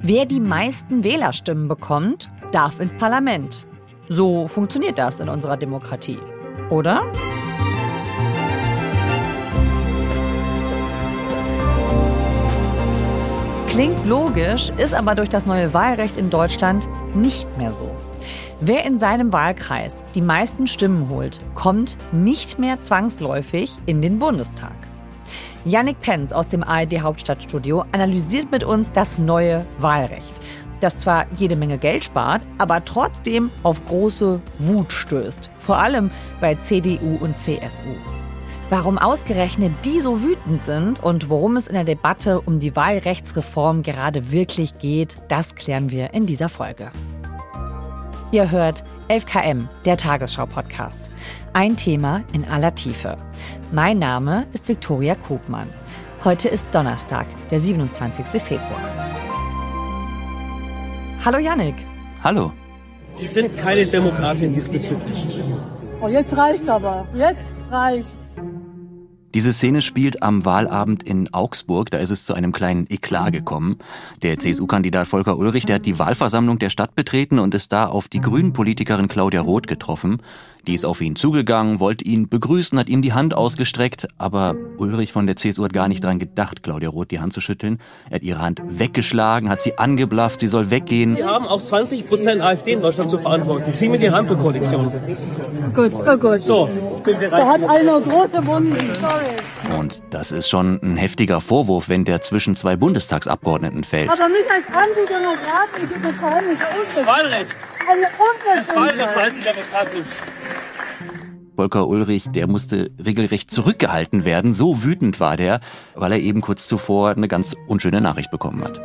Wer die meisten Wählerstimmen bekommt, darf ins Parlament. So funktioniert das in unserer Demokratie, oder? Klingt logisch, ist aber durch das neue Wahlrecht in Deutschland nicht mehr so. Wer in seinem Wahlkreis die meisten Stimmen holt, kommt nicht mehr zwangsläufig in den Bundestag. Yannick Penz aus dem ARD-Hauptstadtstudio analysiert mit uns das neue Wahlrecht, das zwar jede Menge Geld spart, aber trotzdem auf große Wut stößt. Vor allem bei CDU und CSU. Warum ausgerechnet die so wütend sind und worum es in der Debatte um die Wahlrechtsreform gerade wirklich geht, das klären wir in dieser Folge. Ihr hört 11KM, der Tagesschau-Podcast. Ein Thema in aller Tiefe. Mein Name ist Viktoria Kugmann. Heute ist Donnerstag, der 27. Februar. Hallo Yannick. Hallo. Sie sind keine Demokratin diesbezüglich. Oh, jetzt reicht's aber. Jetzt reicht's. Diese Szene spielt am Wahlabend in Augsburg. Da ist es zu einem kleinen Eklat gekommen. Der CSU-Kandidat Volker Ullrich, der hat die Wahlversammlung der Stadt betreten und ist da auf die Grünen-Politikerin Claudia Roth getroffen. Die ist auf ihn zugegangen, wollte ihn begrüßen, hat ihm die Hand ausgestreckt. Aber Ullrich von der CSU hat gar nicht dran gedacht, Claudia Roth die Hand zu schütteln. Er hat ihre Hand weggeschlagen, hat sie angeblafft, sie soll weggehen. Sie haben auch 20% AfD in Deutschland zu verantworten. Sie mit der Ampelkoalition. Gut, oh gut. So, ich bin bereit. Da hat einer große Wunden, sorry. Und das ist schon ein heftiger Vorwurf, wenn der zwischen zwei Bundestagsabgeordneten fällt. Aber mich als Antidemokraten gibt es verheimliche Unverschämtheit. Wahlrecht. Eine Das Unverschämtheit. Wahlrecht demokratisch. Volker Ullrich, der musste regelrecht zurückgehalten werden. So wütend war der, weil er eben kurz zuvor eine ganz unschöne Nachricht bekommen hat.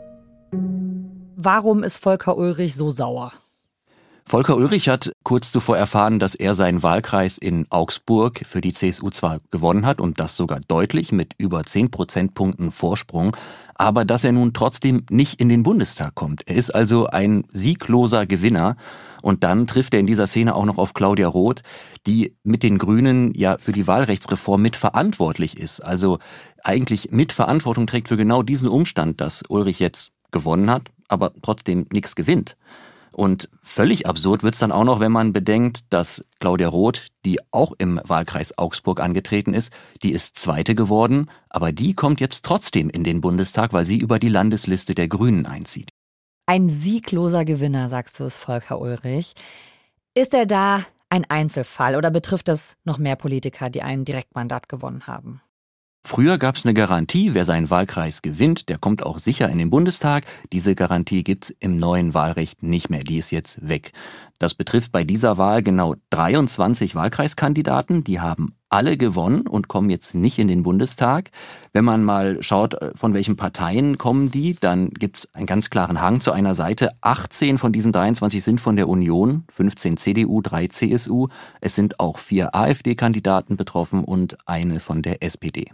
Warum ist Volker Ullrich so sauer? Volker Ullrich hat kurz zuvor erfahren, dass er seinen Wahlkreis in Augsburg für die CSU zwar gewonnen hat und das sogar deutlich mit über 10 Prozentpunkten Vorsprung, aber dass er nun trotzdem nicht in den Bundestag kommt. Er ist also ein siegloser Gewinner. Und dann trifft er in dieser Szene auch noch auf Claudia Roth, die mit den Grünen ja für die Wahlrechtsreform mitverantwortlich ist. Also eigentlich Mitverantwortung trägt für genau diesen Umstand, dass Ullrich jetzt gewonnen hat, aber trotzdem nichts gewinnt. Und völlig absurd wird's dann auch noch, wenn man bedenkt, dass Claudia Roth, die auch im Wahlkreis Augsburg angetreten ist, die ist Zweite geworden, aber die kommt jetzt trotzdem in den Bundestag, weil sie über die Landesliste der Grünen einzieht. Ein siegloser Gewinner, sagst du es, Volker Ullrich. Ist er da ein Einzelfall oder betrifft das noch mehr Politiker, die ein Direktmandat gewonnen haben? Früher gab es eine Garantie, wer seinen Wahlkreis gewinnt, der kommt auch sicher in den Bundestag. Diese Garantie gibt's im neuen Wahlrecht nicht mehr, die ist jetzt weg. Das betrifft bei dieser Wahl genau 23 Wahlkreiskandidaten, die haben alle gewonnen und kommen jetzt nicht in den Bundestag. Wenn man mal schaut, von welchen Parteien kommen die, dann gibt's einen ganz klaren Hang zu einer Seite. 18 von diesen 23 sind von der Union, 15 CDU, 3 CSU. Es sind auch 4 AfD-Kandidaten betroffen und eine von der SPD.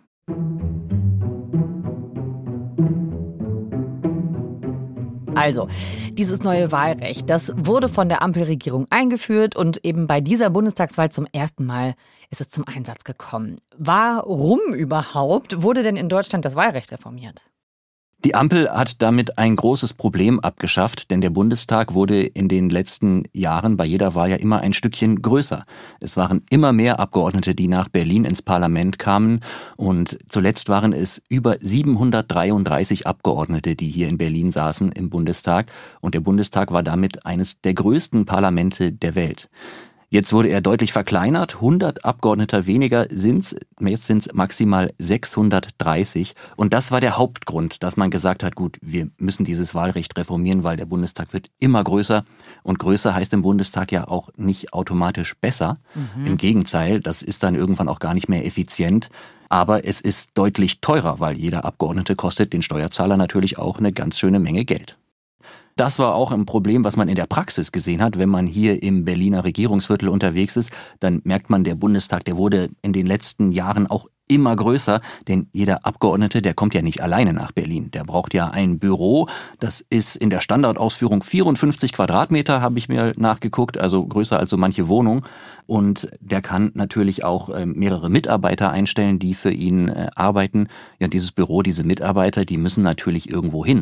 Also, dieses neue Wahlrecht, das wurde von der Ampelregierung eingeführt und eben bei dieser Bundestagswahl zum ersten Mal ist es zum Einsatz gekommen. Warum überhaupt wurde denn in Deutschland das Wahlrecht reformiert? Die Ampel hat damit ein großes Problem abgeschafft, denn der Bundestag wurde in den letzten Jahren bei jeder Wahl ja immer ein Stückchen größer. Es waren immer mehr Abgeordnete, die nach Berlin ins Parlament kamen und zuletzt waren es über 733 Abgeordnete, die hier in Berlin saßen im Bundestag und der Bundestag war damit eines der größten Parlamente der Welt. Jetzt wurde er deutlich verkleinert, 100 Abgeordneter weniger sind's, jetzt sind's maximal 630 und das war der Hauptgrund, dass man gesagt hat, gut, wir müssen dieses Wahlrecht reformieren, weil der Bundestag wird immer größer und größer heißt im Bundestag ja auch nicht automatisch besser. Im Gegenteil, das ist dann irgendwann auch gar nicht mehr effizient, aber es ist deutlich teurer, weil jeder Abgeordnete kostet den Steuerzahler natürlich auch eine ganz schöne Menge Geld. Das war auch ein Problem, was man in der Praxis gesehen hat. Wenn man hier im Berliner Regierungsviertel unterwegs ist, dann merkt man, der Bundestag, der wurde in den letzten Jahren auch immer größer, denn jeder Abgeordnete, der kommt ja nicht alleine nach Berlin. Der braucht ja ein Büro, das ist in der Standardausführung 54 Quadratmeter, habe ich mir nachgeguckt, also größer als so manche Wohnung. Und der kann natürlich auch mehrere Mitarbeiter einstellen, die für ihn arbeiten. Ja, dieses Büro, diese Mitarbeiter, die müssen natürlich irgendwo hin.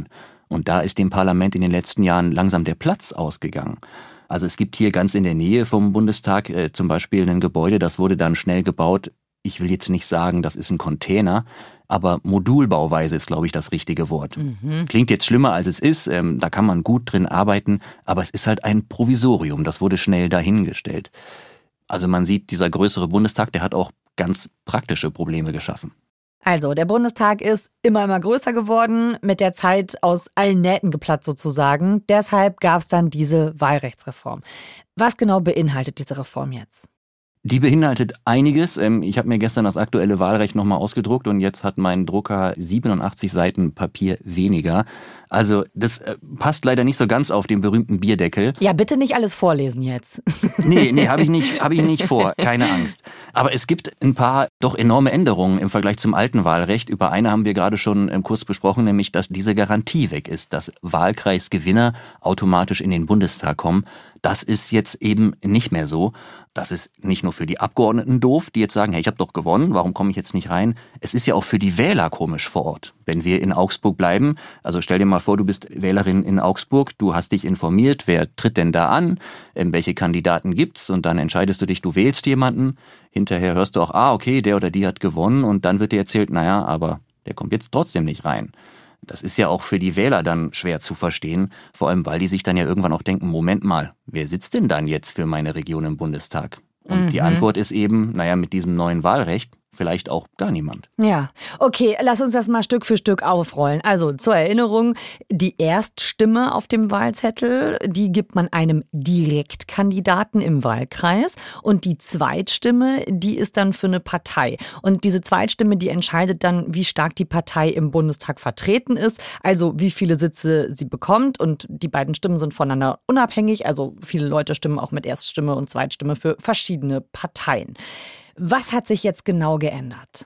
Und da ist dem Parlament in den letzten Jahren langsam der Platz ausgegangen. Also es gibt hier ganz in der Nähe vom Bundestag zum Beispiel ein Gebäude, das wurde dann schnell gebaut. Ich will jetzt nicht sagen, das ist ein Container, aber Modulbauweise ist, glaube ich, das richtige Wort. Klingt jetzt schlimmer, als es ist, da kann man gut drin arbeiten, aber es ist halt ein Provisorium, das wurde schnell dahingestellt. Also man sieht, dieser größere Bundestag, der hat auch ganz praktische Probleme geschaffen. Also, der Bundestag ist immer größer geworden, mit der Zeit aus allen Nähten geplatzt sozusagen. Deshalb gab es dann diese Wahlrechtsreform. Was genau beinhaltet diese Reform jetzt? Die beinhaltet einiges. Ich habe mir gestern das aktuelle Wahlrecht nochmal ausgedruckt und jetzt hat mein Drucker 87 Seiten Papier weniger. Also das passt leider nicht so ganz auf den berühmten Bierdeckel. Ja, bitte nicht alles vorlesen jetzt. Nee, habe ich nicht vor, keine Angst. Aber es gibt ein paar doch enorme Änderungen im Vergleich zum alten Wahlrecht. Über eine haben wir gerade schon kurz besprochen, nämlich dass diese Garantie weg ist, dass Wahlkreisgewinner automatisch in den Bundestag kommen. Das ist jetzt eben nicht mehr so. Das ist nicht nur für die Abgeordneten doof, die jetzt sagen, hey, ich habe doch gewonnen, warum komme ich jetzt nicht rein? Es ist ja auch für die Wähler komisch vor Ort. Wenn wir in Augsburg bleiben, also stell dir mal vor, du bist Wählerin in Augsburg, du hast dich informiert, wer tritt denn da an, welche Kandidaten gibt's und dann entscheidest du dich, du wählst jemanden. Hinterher hörst du auch, okay, der oder die hat gewonnen und dann wird dir erzählt, naja, aber der kommt jetzt trotzdem nicht rein. Das ist ja auch für die Wähler dann schwer zu verstehen, vor allem weil die sich dann ja irgendwann auch denken, Moment mal, wer sitzt denn dann jetzt für meine Region im Bundestag? Und die Antwort ist eben, mit diesem neuen Wahlrecht vielleicht auch gar niemand. Ja, okay, lass uns das mal Stück für Stück aufrollen. Also zur Erinnerung, die Erststimme auf dem Wahlzettel, die gibt man einem Direktkandidaten im Wahlkreis und die Zweitstimme, die ist dann für eine Partei. Und diese Zweitstimme, die entscheidet dann, wie stark die Partei im Bundestag vertreten ist, also wie viele Sitze sie bekommt und die beiden Stimmen sind voneinander unabhängig, also viele Leute stimmen auch mit Erststimme und Zweitstimme für verschiedene Parteien. Was hat sich jetzt genau geändert?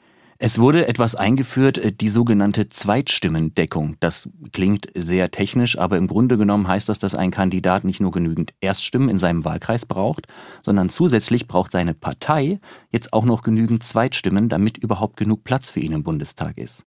Es wurde etwas eingeführt, die sogenannte Zweitstimmendeckung. Das klingt sehr technisch, aber im Grunde genommen heißt das, dass ein Kandidat nicht nur genügend Erststimmen in seinem Wahlkreis braucht, sondern zusätzlich braucht seine Partei jetzt auch noch genügend Zweitstimmen, damit überhaupt genug Platz für ihn im Bundestag ist.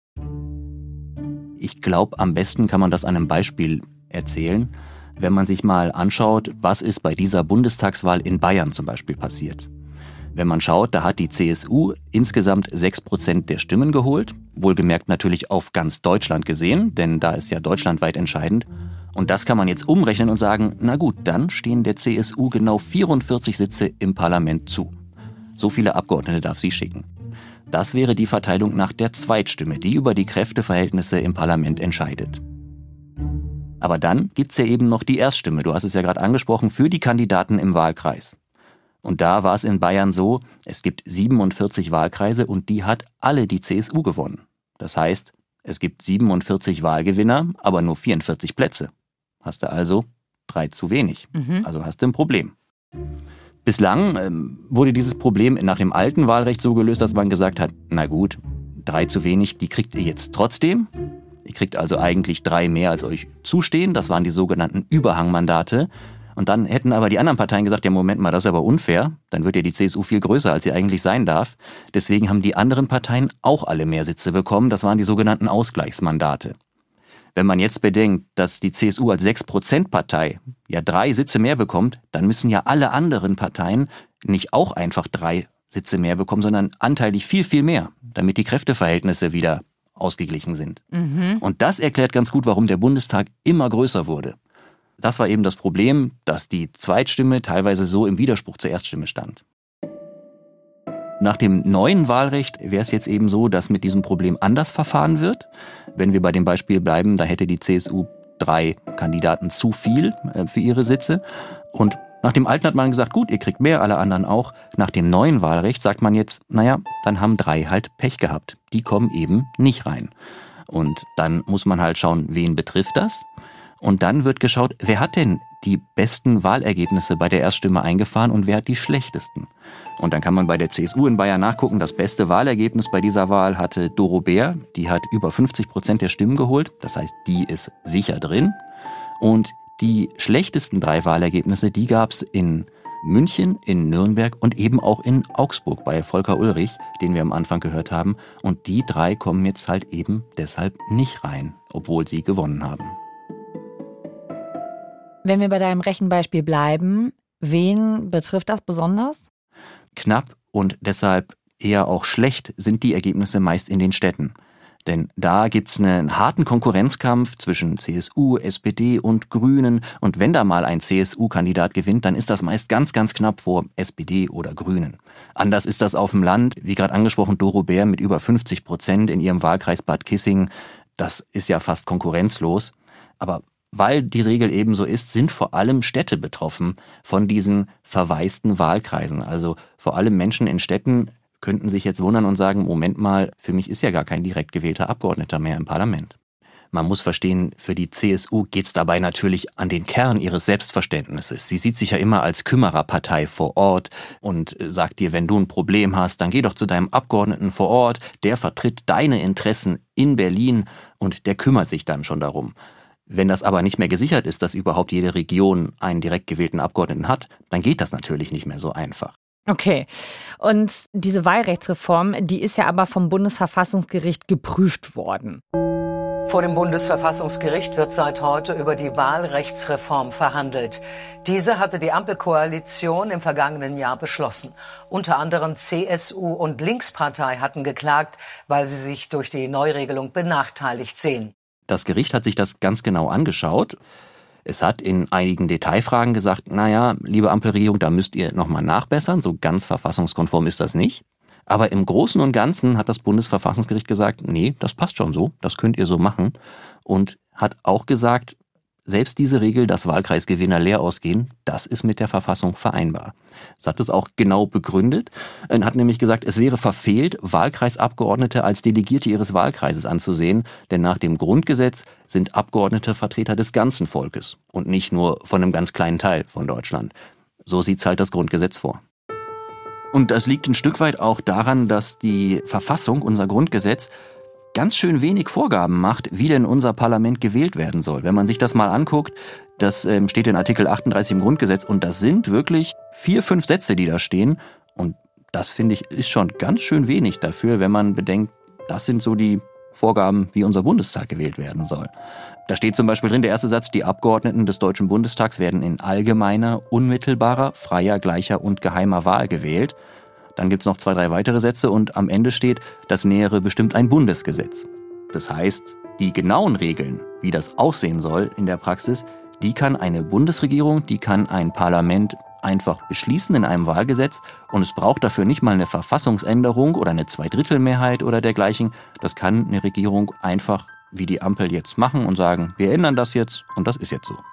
Ich glaube, am besten kann man das an einem Beispiel erzählen, wenn man sich mal anschaut, was ist bei dieser Bundestagswahl in Bayern zum Beispiel passiert. Wenn man schaut, da hat die CSU insgesamt 6% der Stimmen geholt. Wohlgemerkt natürlich auf ganz Deutschland gesehen, denn da ist ja deutschlandweit entscheidend. Und das kann man jetzt umrechnen und sagen, na gut, dann stehen der CSU genau 44 Sitze im Parlament zu. So viele Abgeordnete darf sie schicken. Das wäre die Verteilung nach der Zweitstimme, die über die Kräfteverhältnisse im Parlament entscheidet. Aber dann gibt's ja eben noch die Erststimme, du hast es ja gerade angesprochen, für die Kandidaten im Wahlkreis. Und da war es in Bayern so, es gibt 47 Wahlkreise und die hat alle die CSU gewonnen. Das heißt, es gibt 47 Wahlgewinner, aber nur 44 Plätze. Hast du also 3 zu wenig. Also hast du ein Problem. Bislang wurde dieses Problem nach dem alten Wahlrecht so gelöst, dass man gesagt hat, na gut, 3 zu wenig, die kriegt ihr jetzt trotzdem. Ihr kriegt also eigentlich 3 mehr, als euch zustehen. Das waren die sogenannten Überhangmandate. Und dann hätten aber die anderen Parteien gesagt, ja Moment mal, das ist aber unfair. Dann wird ja die CSU viel größer, als sie eigentlich sein darf. Deswegen haben die anderen Parteien auch alle mehr Sitze bekommen. Das waren die sogenannten Ausgleichsmandate. Wenn man jetzt bedenkt, dass die CSU als 6%-Partei ja 3 Sitze mehr bekommt, dann müssen ja alle anderen Parteien nicht auch einfach 3 Sitze mehr bekommen, sondern anteilig viel, viel mehr, damit die Kräfteverhältnisse wieder ausgeglichen sind. Und das erklärt ganz gut, warum der Bundestag immer größer wurde. Das war eben das Problem, dass die Zweitstimme teilweise so im Widerspruch zur Erststimme stand. Nach dem neuen Wahlrecht wäre es jetzt eben so, dass mit diesem Problem anders verfahren wird. Wenn wir bei dem Beispiel bleiben, da hätte die CSU 3 Kandidaten zu viel für ihre Sitze. Und nach dem alten hat man gesagt, gut, ihr kriegt mehr, alle anderen auch. Nach dem neuen Wahlrecht sagt man jetzt, naja, dann haben 3 halt Pech gehabt. Die kommen eben nicht rein. Und dann muss man halt schauen, wen betrifft das? Und dann wird geschaut, wer hat denn die besten Wahlergebnisse bei der Erststimme eingefahren und wer hat die schlechtesten? Und dann kann man bei der CSU in Bayern nachgucken, das beste Wahlergebnis bei dieser Wahl hatte Doro Bär, die hat über 50% der Stimmen geholt, das heißt, die ist sicher drin. Und die schlechtesten 3 Wahlergebnisse, die gab es in München, in Nürnberg und eben auch in Augsburg bei Volker Ullrich, den wir am Anfang gehört haben. Und die 3 kommen jetzt halt eben deshalb nicht rein, obwohl sie gewonnen haben. Wenn wir bei deinem Rechenbeispiel bleiben, wen betrifft das besonders? Knapp und deshalb eher auch schlecht sind die Ergebnisse meist in den Städten. Denn da gibt's einen harten Konkurrenzkampf zwischen CSU, SPD und Grünen. Und wenn da mal ein CSU-Kandidat gewinnt, dann ist das meist ganz, ganz knapp vor SPD oder Grünen. Anders ist das auf dem Land. Wie gerade angesprochen, Doro Bär mit über 50% in ihrem Wahlkreis Bad Kissingen. Das ist ja fast konkurrenzlos. Aber weil die Regel eben so ist, sind vor allem Städte betroffen von diesen verwaisten Wahlkreisen. Also vor allem Menschen in Städten könnten sich jetzt wundern und sagen, Moment mal, für mich ist ja gar kein direkt gewählter Abgeordneter mehr im Parlament. Man muss verstehen, für die CSU geht's dabei natürlich an den Kern ihres Selbstverständnisses. Sie sieht sich ja immer als Kümmererpartei vor Ort und sagt dir, wenn du ein Problem hast, dann geh doch zu deinem Abgeordneten vor Ort, der vertritt deine Interessen in Berlin und der kümmert sich dann schon darum. Wenn das aber nicht mehr gesichert ist, dass überhaupt jede Region einen direkt gewählten Abgeordneten hat, dann geht das natürlich nicht mehr so einfach. Okay. Und diese Wahlrechtsreform, die ist ja aber vom Bundesverfassungsgericht geprüft worden. Vor dem Bundesverfassungsgericht wird seit heute über die Wahlrechtsreform verhandelt. Diese hatte die Ampelkoalition im vergangenen Jahr beschlossen. Unter anderem CSU und Linkspartei hatten geklagt, weil sie sich durch die Neuregelung benachteiligt sehen. Das Gericht hat sich das ganz genau angeschaut. Es hat in einigen Detailfragen gesagt, naja, liebe Ampelregierung, da müsst ihr nochmal nachbessern, so ganz verfassungskonform ist das nicht. Aber im Großen und Ganzen hat das Bundesverfassungsgericht gesagt, nee, das passt schon so, das könnt ihr so machen. Und hat auch gesagt, selbst diese Regel, dass Wahlkreisgewinner leer ausgehen, das ist mit der Verfassung vereinbar. Das hat es auch genau begründet und hat nämlich gesagt, es wäre verfehlt, Wahlkreisabgeordnete als Delegierte ihres Wahlkreises anzusehen, denn nach dem Grundgesetz sind Abgeordnete Vertreter des ganzen Volkes und nicht nur von einem ganz kleinen Teil von Deutschland. So sieht's halt das Grundgesetz vor. Und das liegt ein Stück weit auch daran, dass die Verfassung, unser Grundgesetz, ganz schön wenig Vorgaben macht, wie denn unser Parlament gewählt werden soll. Wenn man sich das mal anguckt, das steht in Artikel 38 im Grundgesetz und das sind wirklich 4, 5 Sätze, die da stehen. Und das, finde ich, ist schon ganz schön wenig dafür, wenn man bedenkt, das sind so die Vorgaben, wie unser Bundestag gewählt werden soll. Da steht zum Beispiel drin, der erste Satz, die Abgeordneten des Deutschen Bundestags werden in allgemeiner, unmittelbarer, freier, gleicher und geheimer Wahl gewählt. Dann gibt's noch 2, 3 weitere Sätze und am Ende steht, das Nähere bestimmt ein Bundesgesetz. Das heißt, die genauen Regeln, wie das aussehen soll in der Praxis, die kann eine Bundesregierung, die kann ein Parlament einfach beschließen in einem Wahlgesetz und es braucht dafür nicht mal eine Verfassungsänderung oder eine Zweidrittelmehrheit oder dergleichen. Das kann eine Regierung einfach wie die Ampel jetzt machen und sagen, wir ändern das jetzt und das ist jetzt so.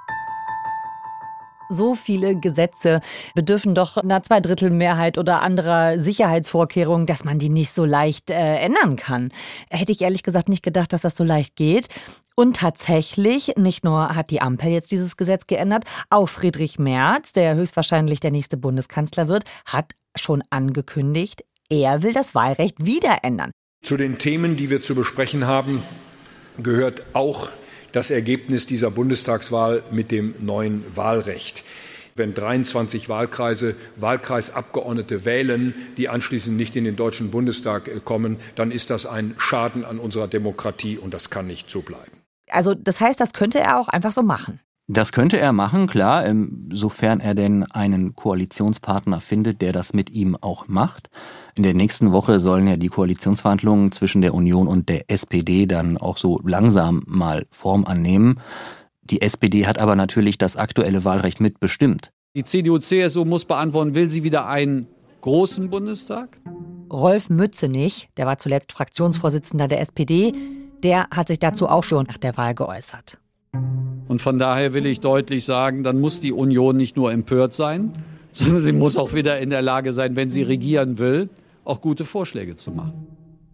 So viele Gesetze bedürfen doch einer Zweidrittelmehrheit oder anderer Sicherheitsvorkehrungen, dass man die nicht so leicht ändern kann. Hätte ich ehrlich gesagt nicht gedacht, dass das so leicht geht. Und tatsächlich, nicht nur hat die Ampel jetzt dieses Gesetz geändert, auch Friedrich Merz, der höchstwahrscheinlich der nächste Bundeskanzler wird, hat schon angekündigt, er will das Wahlrecht wieder ändern. Zu den Themen, die wir zu besprechen haben, gehört auch das Ergebnis dieser Bundestagswahl mit dem neuen Wahlrecht. Wenn 23 Wahlkreise Wahlkreisabgeordnete wählen, die anschließend nicht in den Deutschen Bundestag kommen, dann ist das ein Schaden an unserer Demokratie und das kann nicht so bleiben. Also das heißt, das könnte er auch einfach so machen? Das könnte er machen, klar, sofern er denn einen Koalitionspartner findet, der das mit ihm auch macht. In der nächsten Woche sollen ja die Koalitionsverhandlungen zwischen der Union und der SPD dann auch so langsam mal Form annehmen. Die SPD hat aber natürlich das aktuelle Wahlrecht mitbestimmt. Die CDU-CSU muss beantworten, will sie wieder einen großen Bundestag? Rolf Mützenich, der war zuletzt Fraktionsvorsitzender der SPD, der hat sich dazu auch schon nach der Wahl geäußert. Und von daher will ich deutlich sagen, dann muss die Union nicht nur empört sein, sondern sie muss auch wieder in der Lage sein, wenn sie regieren will, auch gute Vorschläge zu machen.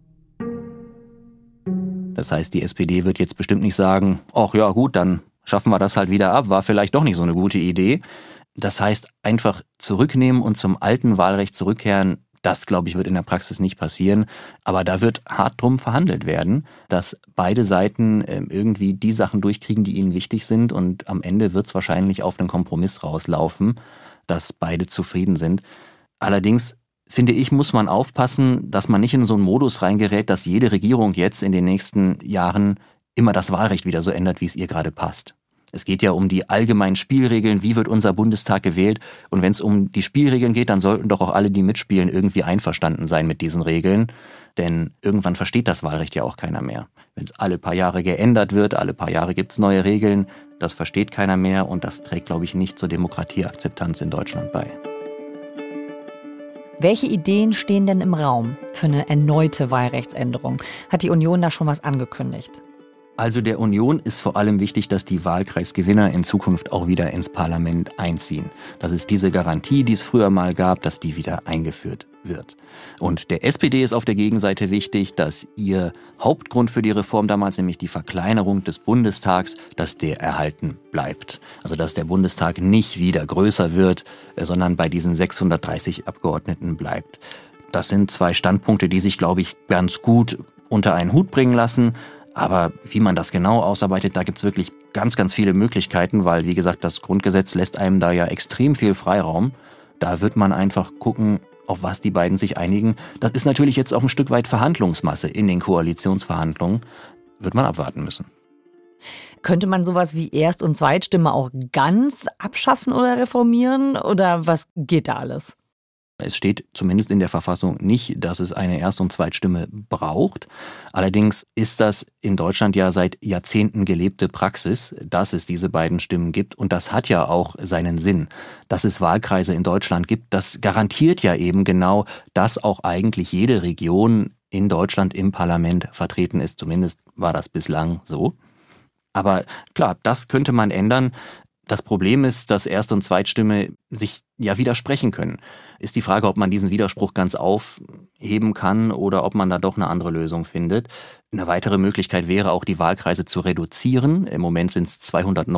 Das heißt, die SPD wird jetzt bestimmt nicht sagen, ach ja gut, dann schaffen wir das halt wieder ab, war vielleicht doch nicht so eine gute Idee. Das heißt, einfach zurücknehmen und zum alten Wahlrecht zurückkehren, das, glaube ich, wird in der Praxis nicht passieren. Aber da wird hart drum verhandelt werden, dass beide Seiten irgendwie die Sachen durchkriegen, die ihnen wichtig sind. Und am Ende wird es wahrscheinlich auf einen Kompromiss rauslaufen. dass beide zufrieden sind. Allerdings, finde ich, muss man aufpassen, dass man nicht in so einen Modus reingerät, dass jede Regierung jetzt in den nächsten Jahren immer das Wahlrecht wieder so ändert, wie es ihr gerade passt. Es geht ja um die allgemeinen Spielregeln, wie wird unser Bundestag gewählt. Und wenn es um die Spielregeln geht, dann sollten doch auch alle, die mitspielen, irgendwie einverstanden sein mit diesen Regeln. Denn irgendwann versteht das Wahlrecht ja auch keiner mehr. Wenn es alle paar Jahre geändert wird, alle paar Jahre gibt es neue Regeln, das versteht keiner mehr und das trägt, glaube ich, nicht zur Demokratieakzeptanz in Deutschland bei. Welche Ideen stehen denn im Raum für eine erneute Wahlrechtsänderung? Hat die Union da schon was angekündigt? Also der Union ist vor allem wichtig, dass die Wahlkreisgewinner in Zukunft auch wieder ins Parlament einziehen. Das ist diese Garantie, die es früher mal gab, dass die wieder eingeführt wird. Und der SPD ist auf der Gegenseite wichtig, dass ihr Hauptgrund für die Reform damals, nämlich die Verkleinerung des Bundestags, dass der erhalten bleibt. Also dass der Bundestag nicht wieder größer wird, sondern bei diesen 630 Abgeordneten bleibt. Das sind zwei Standpunkte, die sich, glaube ich, ganz gut unter einen Hut bringen lassen. Aber wie man das genau ausarbeitet, da gibt's wirklich ganz, ganz viele Möglichkeiten, weil, wie gesagt, das Grundgesetz lässt einem da ja extrem viel Freiraum. Da wird man einfach gucken, auf was die beiden sich einigen. Das ist natürlich jetzt auch ein Stück weit Verhandlungsmasse in den Koalitionsverhandlungen. Wird man abwarten müssen. Könnte man sowas wie Erst- und Zweitstimme auch ganz abschaffen oder reformieren? Oder was geht da alles? Es steht zumindest in der Verfassung nicht, dass es eine Erst- und Zweitstimme braucht. Allerdings ist das in Deutschland ja seit Jahrzehnten gelebte Praxis, dass es diese beiden Stimmen gibt. Und das hat ja auch seinen Sinn. Dass es Wahlkreise in Deutschland gibt, das garantiert ja eben genau, dass auch eigentlich jede Region in Deutschland im Parlament vertreten ist. Zumindest war das bislang so. Aber klar, das könnte man ändern. Das Problem ist, dass Erst- und Zweitstimme sich ja widersprechen können. Ist die Frage, ob man diesen Widerspruch ganz aufheben kann oder ob man da doch eine andere Lösung findet. Eine weitere Möglichkeit wäre auch, die Wahlkreise zu reduzieren. Im Moment sind es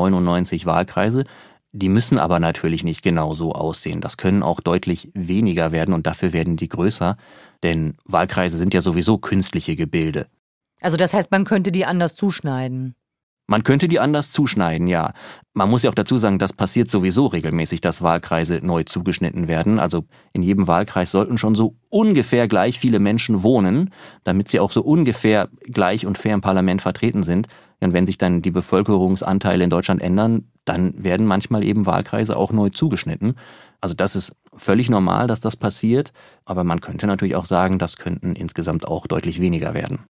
299 Wahlkreise. Die müssen aber natürlich nicht genau so aussehen. Das können auch deutlich weniger werden und dafür werden die größer. Denn Wahlkreise sind ja sowieso künstliche Gebilde. Also das heißt, man könnte die anders zuschneiden? Man könnte die anders zuschneiden, ja. Man muss ja auch dazu sagen, das passiert sowieso regelmäßig, dass Wahlkreise neu zugeschnitten werden. Also in jedem Wahlkreis sollten schon so ungefähr gleich viele Menschen wohnen, damit sie auch so ungefähr gleich und fair im Parlament vertreten sind. Und wenn sich dann die Bevölkerungsanteile in Deutschland ändern, dann werden manchmal eben Wahlkreise auch neu zugeschnitten. Also das ist völlig normal, dass das passiert. Aber man könnte natürlich auch sagen, das könnten insgesamt auch deutlich weniger werden.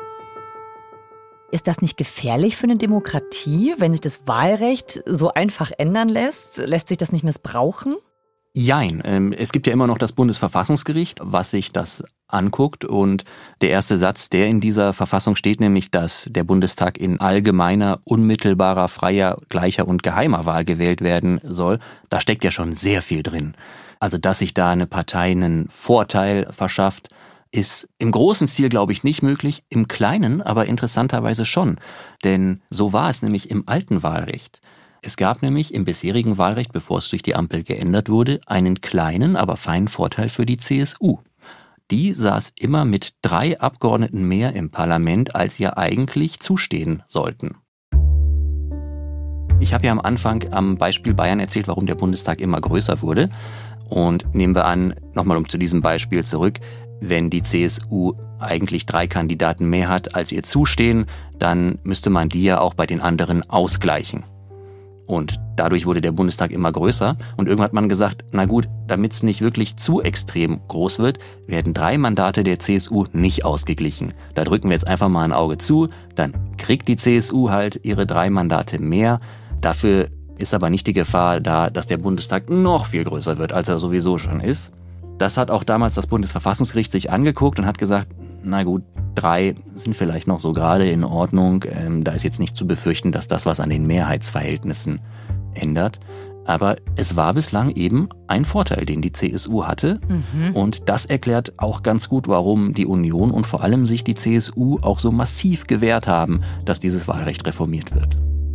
Ist das nicht gefährlich für eine Demokratie, wenn sich das Wahlrecht so einfach ändern lässt? Lässt sich das nicht missbrauchen? Jein. Es gibt ja immer noch das Bundesverfassungsgericht, was sich das anguckt. Und der erste Satz, der in dieser Verfassung steht, nämlich, dass der Bundestag in allgemeiner, unmittelbarer, freier, gleicher und geheimer Wahl gewählt werden soll, da steckt ja schon sehr viel drin. Also, dass sich da eine Partei einen Vorteil verschafft, ist im großen Stil, glaube ich, nicht möglich, im Kleinen aber interessanterweise schon. Denn so war es nämlich im alten Wahlrecht. Es gab nämlich im bisherigen Wahlrecht, bevor es durch die Ampel geändert wurde, einen kleinen, aber feinen Vorteil für die CSU. Die saß immer mit 3 Abgeordneten mehr im Parlament, als ihr eigentlich zustehen sollten. Ich habe ja am Anfang am Beispiel Bayern erzählt, warum der Bundestag immer größer wurde. Und nehmen wir an, nochmal zu diesem Beispiel zurück, wenn die CSU eigentlich 3 Kandidaten mehr hat, als ihr zustehen, dann müsste man die ja auch bei den anderen ausgleichen. Und dadurch wurde der Bundestag immer größer. Und irgendwann hat man gesagt, na gut, damit es nicht wirklich zu extrem groß wird, werden 3 Mandate der CSU nicht ausgeglichen. Da drücken wir jetzt einfach mal ein Auge zu, dann kriegt die CSU halt ihre 3 Mandate mehr. Dafür ist aber nicht die Gefahr da, dass der Bundestag noch viel größer wird, als er sowieso schon ist. Das hat auch damals das Bundesverfassungsgericht sich angeguckt und hat gesagt, na gut, 3 sind vielleicht noch so gerade in Ordnung. Da ist jetzt nicht zu befürchten, dass das was an den Mehrheitsverhältnissen ändert. Aber es war bislang eben ein Vorteil, den die CSU hatte. Und das erklärt auch ganz gut, warum die Union und vor allem sich die CSU auch so massiv gewehrt haben, dass dieses Wahlrecht reformiert wird.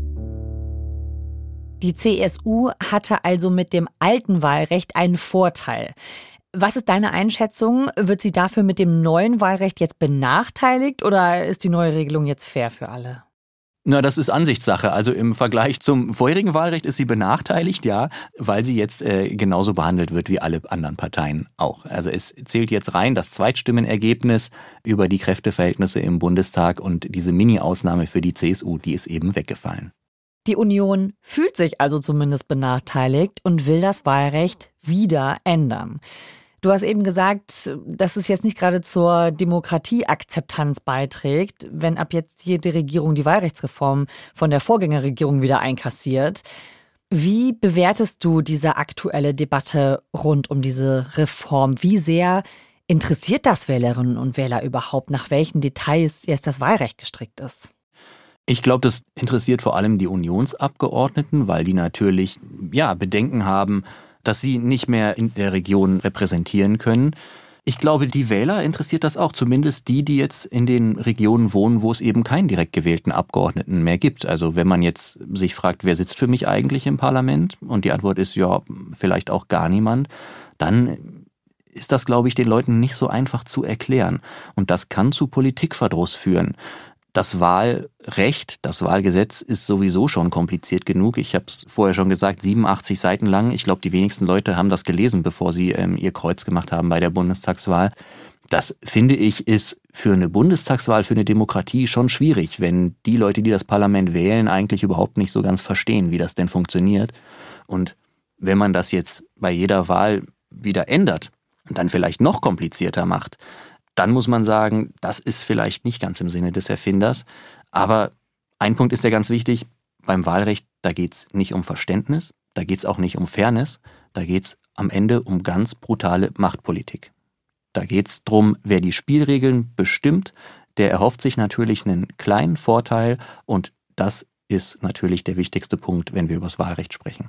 Die CSU hatte also mit dem alten Wahlrecht einen Vorteil. Was ist deine Einschätzung? Wird sie dafür mit dem neuen Wahlrecht jetzt benachteiligt oder ist die neue Regelung jetzt fair für alle? Na, das ist Ansichtssache. Also im Vergleich zum vorherigen Wahlrecht ist sie benachteiligt, ja, weil sie jetzt genauso behandelt wird wie alle anderen Parteien auch. Also es zählt jetzt rein das Zweitstimmenergebnis über die Kräfteverhältnisse im Bundestag und diese Mini-Ausnahme für die CSU, die ist eben weggefallen. Die Union fühlt sich also zumindest benachteiligt und will das Wahlrecht wieder ändern. Du hast eben gesagt, dass es jetzt nicht gerade zur Demokratieakzeptanz beiträgt, wenn ab jetzt jede Regierung die Wahlrechtsreform von der Vorgängerregierung wieder einkassiert. Wie bewertest du diese aktuelle Debatte rund um diese Reform? Wie sehr interessiert das Wählerinnen und Wähler überhaupt, nach welchen Details jetzt das Wahlrecht gestrickt ist? Ich glaube, das interessiert vor allem die Unionsabgeordneten, weil die natürlich Bedenken haben, dass sie nicht mehr in der Region repräsentieren können. Ich glaube, die Wähler interessiert das auch, zumindest die jetzt in den Regionen wohnen, wo es eben keinen direkt gewählten Abgeordneten mehr gibt. Also wenn man jetzt sich fragt, wer sitzt für mich eigentlich im Parlament? Und die Antwort ist ja, vielleicht auch gar niemand. Dann ist das, glaube ich, den Leuten nicht so einfach zu erklären. Und das kann zu Politikverdruss führen. Das Wahlrecht, das Wahlgesetz ist sowieso schon kompliziert genug. Ich habe es vorher schon gesagt, 87 Seiten lang. Ich glaube, die wenigsten Leute haben das gelesen, bevor sie ihr Kreuz gemacht haben bei der Bundestagswahl. Das, finde ich, ist für eine Bundestagswahl, für eine Demokratie schon schwierig, wenn die Leute, die das Parlament wählen, eigentlich überhaupt nicht so ganz verstehen, wie das denn funktioniert. Und wenn man das jetzt bei jeder Wahl wieder ändert und dann vielleicht noch komplizierter macht, dann muss man sagen, das ist vielleicht nicht ganz im Sinne des Erfinders. Aber ein Punkt ist ja ganz wichtig, beim Wahlrecht, da geht es nicht um Verständnis, da geht es auch nicht um Fairness, da geht es am Ende um ganz brutale Machtpolitik. Da geht es darum, wer die Spielregeln bestimmt, der erhofft sich natürlich einen kleinen Vorteil und das ist natürlich der wichtigste Punkt, wenn wir über das Wahlrecht sprechen.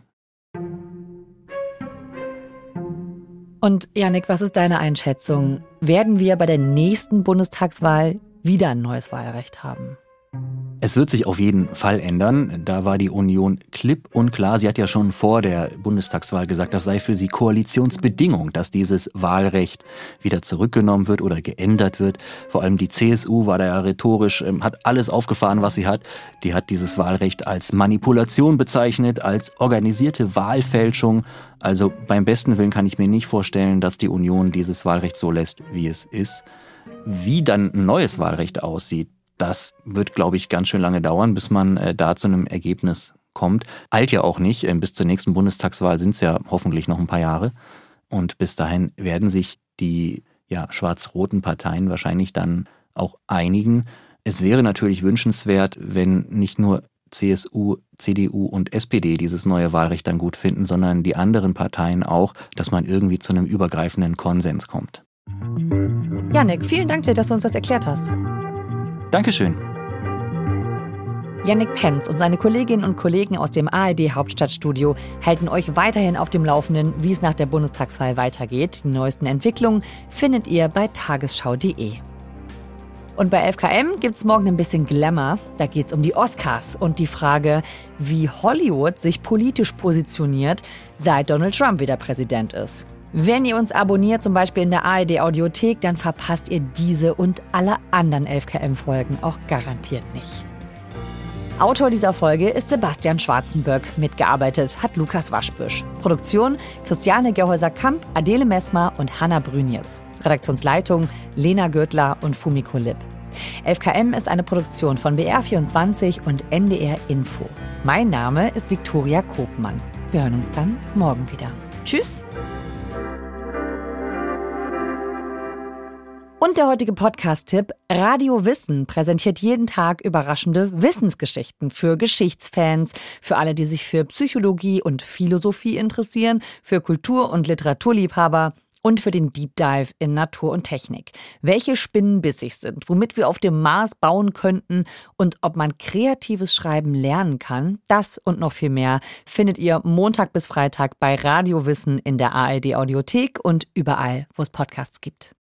Und Yannick, was ist deine Einschätzung? Werden wir bei der nächsten Bundestagswahl wieder ein neues Wahlrecht haben? Es wird sich auf jeden Fall ändern. Da war die Union klipp und klar. Sie hat ja schon vor der Bundestagswahl gesagt, das sei für sie Koalitionsbedingung, dass dieses Wahlrecht wieder zurückgenommen wird oder geändert wird. Vor allem die CSU war da ja rhetorisch, hat alles aufgefahren, was sie hat. Die hat dieses Wahlrecht als Manipulation bezeichnet, als organisierte Wahlfälschung. Also beim besten Willen kann ich mir nicht vorstellen, dass die Union dieses Wahlrecht so lässt, wie es ist. Wie dann ein neues Wahlrecht aussieht, das wird, glaube ich, ganz schön lange dauern, bis man da zu einem Ergebnis kommt. Eilt ja auch nicht. Bis zur nächsten Bundestagswahl sind es ja hoffentlich noch ein paar Jahre. Und bis dahin werden sich die schwarz-roten Parteien wahrscheinlich dann auch einigen. Es wäre natürlich wünschenswert, wenn nicht nur CSU, CDU und SPD dieses neue Wahlrecht dann gut finden, sondern die anderen Parteien auch, dass man irgendwie zu einem übergreifenden Konsens kommt. Yannick, vielen Dank dir, dass du uns das erklärt hast. Dankeschön. Yannick Penz und seine Kolleginnen und Kollegen aus dem ARD-Hauptstadtstudio halten euch weiterhin auf dem Laufenden, wie es nach der Bundestagswahl weitergeht. Die neuesten Entwicklungen findet ihr bei tagesschau.de. Und bei 11KM gibt's morgen ein bisschen Glamour. Da geht's um die Oscars und die Frage, wie Hollywood sich politisch positioniert, seit Donald Trump wieder Präsident ist. Wenn ihr uns abonniert, zum Beispiel in der ARD-Audiothek, dann verpasst ihr diese und alle anderen 11KM-Folgen auch garantiert nicht. Autor dieser Folge ist Sebastian Schwarzenböck. Mitgearbeitet hat Lukas Waschbüsch. Produktion Christiane Gerhäuser-Kamp, Adele Messmer und Hanna Brünjes. Redaktionsleitung Lena Göttler und Fumiko Lipp. 11KM ist eine Produktion von BR24 und NDR Info. Mein Name ist Viktoria Kopmann. Wir hören uns dann morgen wieder. Tschüss! Und der heutige Podcast-Tipp: Radio Wissen präsentiert jeden Tag überraschende Wissensgeschichten für Geschichtsfans, für alle, die sich für Psychologie und Philosophie interessieren, für Kultur- und Literaturliebhaber und für den Deep Dive in Natur und Technik. Welche Spinnen bissig sind, womit wir auf dem Mars bauen könnten und ob man kreatives Schreiben lernen kann, das und noch viel mehr findet ihr Montag bis Freitag bei Radio Wissen in der ARD Audiothek und überall, wo es Podcasts gibt.